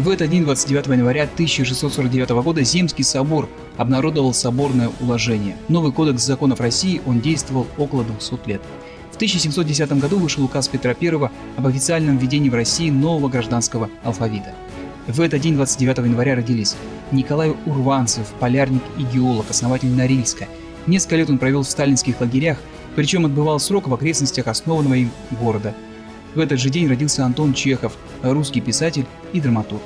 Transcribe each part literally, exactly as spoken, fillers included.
В этот день, двадцать девятого января тысяча шестьсот сорок девятого года, Земский собор обнародовал соборное уложение. Новый кодекс законов России, он действовал около двухсот лет. В тысяча семьсот десятом году вышел указ Петра Первого об официальном введении в России нового гражданского алфавита. В этот день, двадцать девятого января, родились Николай Урванцев, полярник и геолог, основатель Норильска. Несколько лет он провел в сталинских лагерях, причем отбывал срок в окрестностях основанного им города. В этот же день родился Антон Чехов, русский писатель и драматург.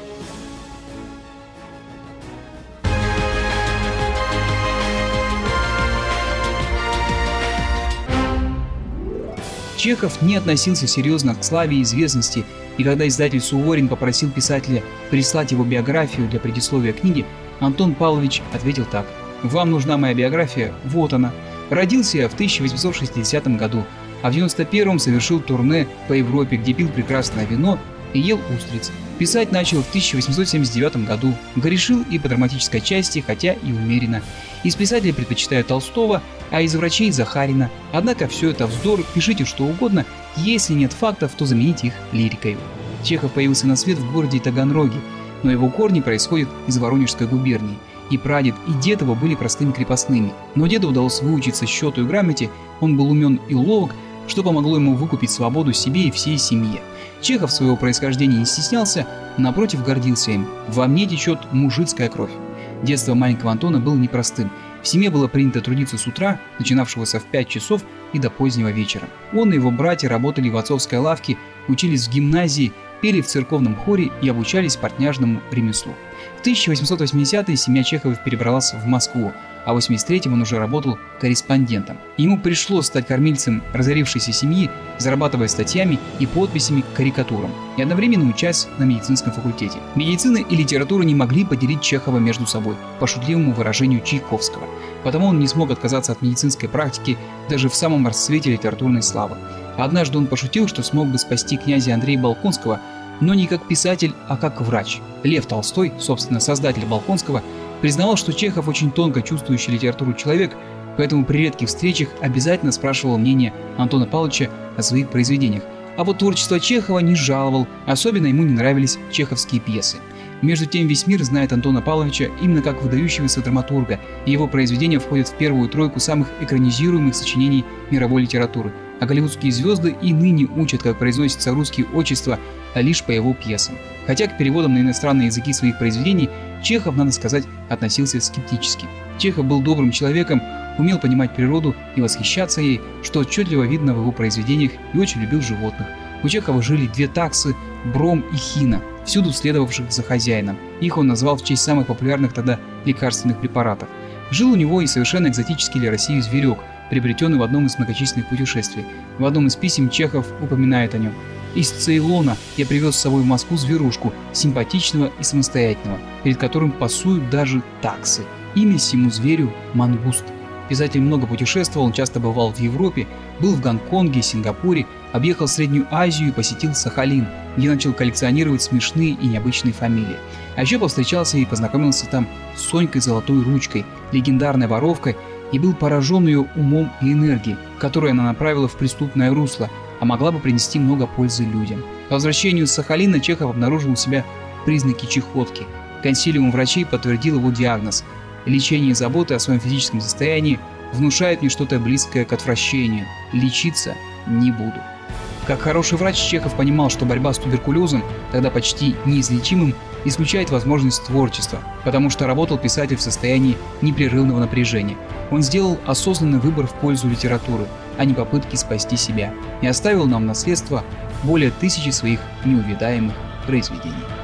Чехов не относился серьезно к славе и известности, и когда издатель Суворин попросил писателя прислать его биографию для предисловия книги, Антон Павлович ответил так: «Вам нужна моя биография? Вот она. Родился я в тысяча восемьсот шестидесятом году, а в девяносто первом совершил турне по Европе, где пил прекрасное вино и ел устриц. Писать начал в тысяча восемьсот семьдесят девятом году, грешил и по драматической части, хотя и умеренно. Из писателей предпочитаю Толстого, а из врачей Захарина. Однако все это вздор, пишите что угодно, если нет фактов, то замените их лирикой». Чехов появился на свет в городе Таганроге, но его корни происходят из Воронежской губернии. И прадед, и дед его были простыми крепостными. Но деду удалось выучиться счету и грамоте, он был умен и ловок, что помогло ему выкупить свободу себе и всей семье. Чехов своего происхождения не стеснялся, напротив, гордился им. «Во мне течет мужицкая кровь». Детство маленького Антона было непростым. В семье было принято трудиться с утра, начинавшегося в пять часов, и до позднего вечера. Он и его братья работали в отцовской лавке, учились в гимназии, пели в церковном хоре и обучались портняжному ремеслу. В тысяча восемьсот восьмидесятые семья Чеховых перебралась в Москву, а в восемьдесят третьем он уже работал корреспондентом. Ему пришлось стать кормильцем разорившейся семьи, зарабатывая статьями и подписями к карикатурам, и одновременно учась на медицинском факультете. Медицина и литература не могли поделить Чехова между собой, по шутливому выражению Чайковского. Потому он не смог отказаться от медицинской практики даже в самом расцвете литературной славы. Однажды он пошутил, что смог бы спасти князя Андрея Болконского, но не как писатель, а как врач. Лев Толстой, собственно, создатель Болконского, признавал, что Чехов очень тонко чувствующий литературу человек, поэтому при редких встречах обязательно спрашивал мнение Антона Павловича о своих произведениях. А вот творчество Чехова не жаловал, особенно ему не нравились чеховские пьесы. Между тем, весь мир знает Антона Павловича именно как выдающегося драматурга, и его произведения входят в первую тройку самых экранизируемых сочинений мировой литературы. А голливудские звезды и ныне учат, как произносятся русские отчества, а лишь по его пьесам. Хотя к переводам на иностранные языки своих произведений Чехов, надо сказать, относился скептически. Чехов был добрым человеком, умел понимать природу и восхищаться ей, что отчетливо видно в его произведениях, и очень любил животных. У Чехова жили две таксы – Бром и Хина, всюду следовавших за хозяином. Их он назвал в честь самых популярных тогда лекарственных препаратов. Жил у него и совершенно экзотический для России зверек, приобретенный в одном из многочисленных путешествий. В одном из писем Чехов упоминает о нем. «Из Цейлона я привез с собой в Москву зверушку, симпатичного и самостоятельного, перед которым пасуют даже таксы. Имя сему зверю – мангуст». Писатель много путешествовал, он часто бывал в Европе, был в Гонконге, Сингапуре, объехал Среднюю Азию и посетил Сахалин, где начал коллекционировать смешные и необычные фамилии. А еще повстречался и познакомился там с Сонькой Золотой Ручкой, легендарной воровкой, и был поражен ее умом и энергией, которую она направила в преступное русло, а могла бы принести много пользы людям. По возвращению с Сахалина Чехов обнаружил у себя признаки чехотки. Консилиум врачей подтвердил его диагноз. Лечение и забота о своем физическом состоянии внушает мне что-то близкое к отвращению. Лечиться не буду. Как хороший врач, Чехов понимал, что борьба с туберкулезом, тогда почти неизлечимым, исключает возможность творчества, потому что работал писатель в состоянии непрерывного напряжения. Он сделал осознанный выбор в пользу литературы, а не попытки спасти себя, и оставил нам в наследство более тысячи своих неувидаемых произведений.